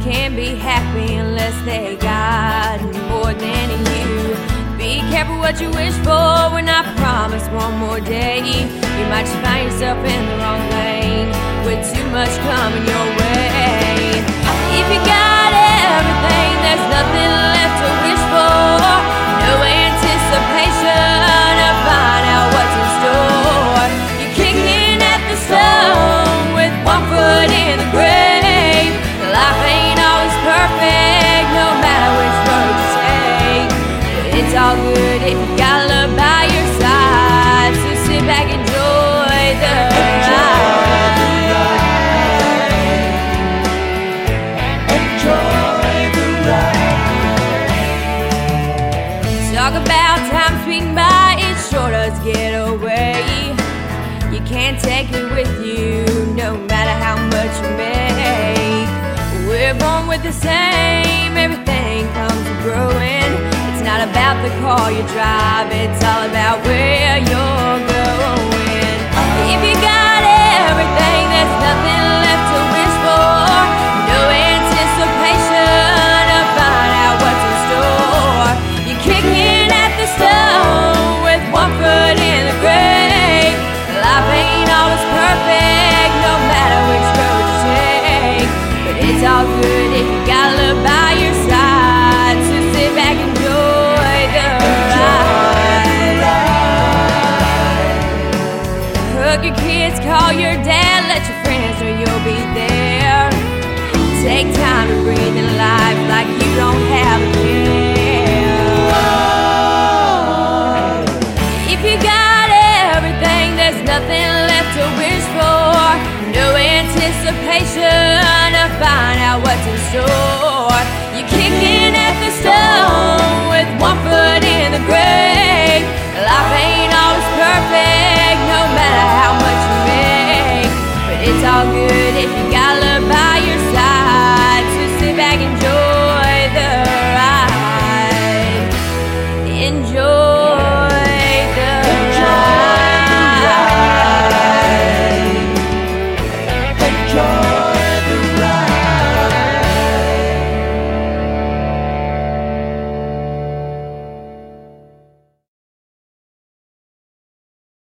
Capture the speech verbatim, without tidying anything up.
can't be happy unless they got more than you. Be careful what you wish for when I promise one more day. You might just find yourself in the wrong lane with too much coming your way. If you got everything, there's nothing left to wish for. No anticipation to find out what's in store. You're kicking at the stone with one foot in the grave. Life ain't always perfect, no matter which road you take. But it's all good if you got love by your side. So sit back and enjoy the ride. Enjoy the ride. Talk about time speeding by, it sure does get away. You can't take it with you, no matter how much you make. We're born with the same, everything comes from growing. It's not about the car you drive, it's all about where you're going. If you got everything, there's nothing left to wish for. No anticipation to find out what's in store. You're kicking at the stone with one foot in the grave. Life ain't always perfect, no matter which road you take. But it's all good if you got love by your side. So sit back and enjoy the ride. Hug your kids, call your dad, let your friends know you'll be there. Take time to breathe in life like you don't have a care. If you got everything, there's nothing left to wish for. No anticipation to find out what's in store. You're kicking at the stone with one foot in the grave. Life ain't always perfect, no matter how much you make. But it's all good